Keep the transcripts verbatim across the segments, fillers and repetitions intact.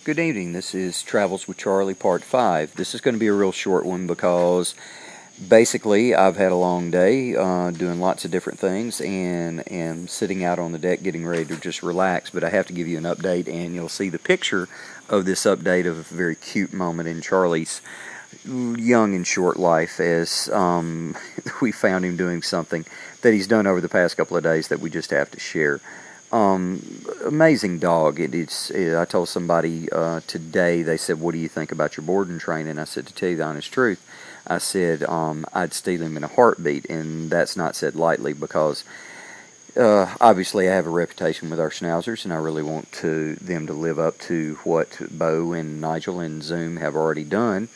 Good evening. This is Travels with Charlie Part five. This is going to be a real short one because basically I've had a long day uh, doing lots of different things and am sitting out on the deck getting ready to just relax, but I have to give you an update, and you'll see the picture of this update of a very cute moment in Charlie's young and short life as um, we found him doing something that he's done over the past couple of days that we just have to share. Um, amazing dog. It is. I told somebody uh, today. They said, "What do you think about your boarding training?" I said, "To tell you the honest truth, I said um, I'd steal him in a heartbeat," and that's not said lightly because uh, obviously I have a reputation with our schnauzers, and I really want to them to live up to what Bo and Nigel and Zoom have already done,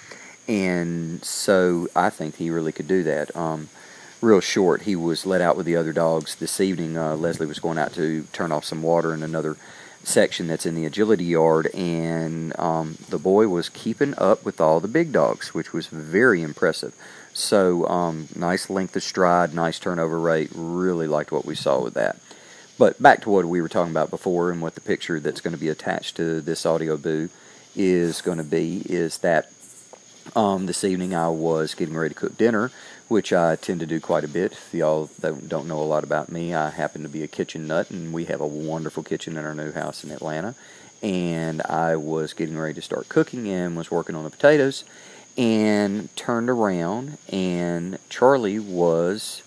and so I think he really could do that. Um, Real short, he was let out with the other dogs this evening. Uh, Leslie was going out to turn off some water in another section that's in the agility yard, and um, the boy was keeping up with all the big dogs, which was very impressive. So, um, nice length of stride, nice turnover rate. Really liked what we saw with that. But back to what we were talking about before, and what the picture that's going to be attached to this audio boo is going to be, is that Um, this evening I was getting ready to cook dinner, which I tend to do quite a bit. If y'all don't know a lot about me, I happen to be a kitchen nut, and we have a wonderful kitchen in our new house in Atlanta. And I was getting ready to start cooking and was working on the potatoes and turned around, and Charlie was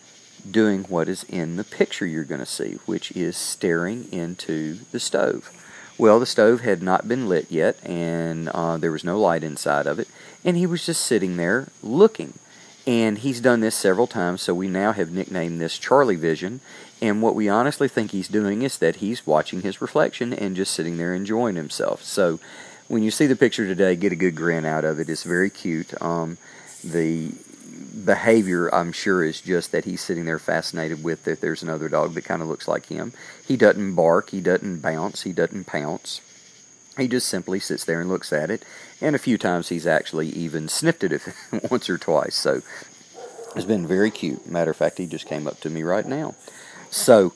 doing what is in the picture you're going to see, which is staring into the stove. Well, the stove had not been lit yet, and uh, there was no light inside of it, and he was just sitting there looking. And he's done this several times, so we now have nicknamed this Charlie Vision, and what we honestly think he's doing is that he's watching his reflection and just sitting there enjoying himself. So when you see the picture today, get a good grin out of it. It's very cute. Um, the behavior, I'm sure, is just that he's sitting there fascinated with that there's another dog that kind of looks like him. He doesn't bark, he doesn't bounce, he doesn't pounce. He just simply sits there and looks at it, and a few times he's actually even sniffed it if, once or twice. So it's been very cute. Matter of fact, he just came up to me right now. So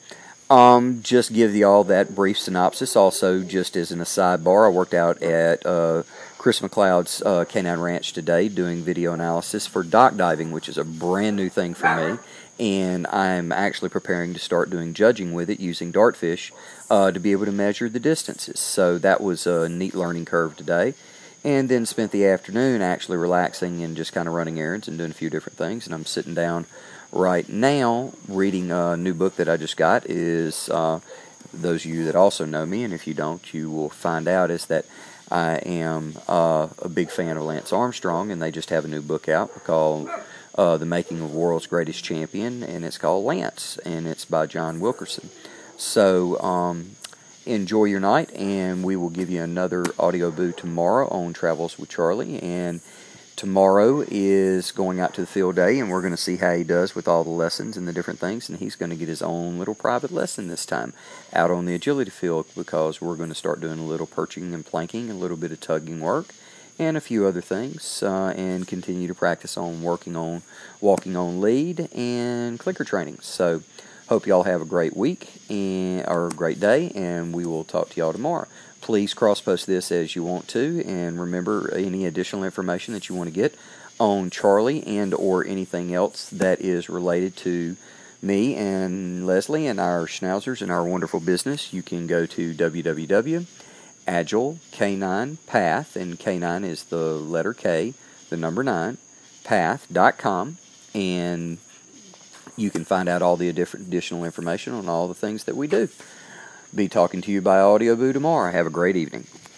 um, just give you all that brief synopsis. Also, just as in a sidebar, I worked out at uh, Chris McLeod's uh, Canine Ranch today doing video analysis for dock diving, which is a brand new thing for me, and I'm actually preparing to start doing judging with it using dartfish uh, to be able to measure the distances. So that was a neat learning curve today, and then spent the afternoon actually relaxing and just kind of running errands and doing a few different things, and I'm sitting down right now reading a new book that I just got. Is uh, those of you that also know me, and if you don't, you will find out, is that I am uh, a big fan of Lance Armstrong, and they just have a new book out called uh, The Making of the World's Greatest Champion, and it's called Lance, and it's by John Wilkerson. So um, enjoy your night, and we will give you another audio boo tomorrow on Travels with Charlie. And tomorrow is going out to the field day, and we're going to see how he does with all the lessons and the different things, and he's going to get his own little private lesson this time out on the agility field, because we're going to start doing a little perching and planking, a little bit of tugging work, and a few other things, uh, and continue to practice on working on walking on lead and clicker training. So hope y'all have a great week and or a great day, and we will talk to y'all tomorrow. Please cross-post this as you want to, and remember, any additional information that you want to get on Charlie and or anything else that is related to me and Leslie and our schnauzers and our wonderful business, you can go to w w w dot agile canine path, and K nine is the letter K, the number nine, path dot com, and you can find out all the different additional information on all the things that we do. Be talking to you by audio boo tomorrow. Have a great evening.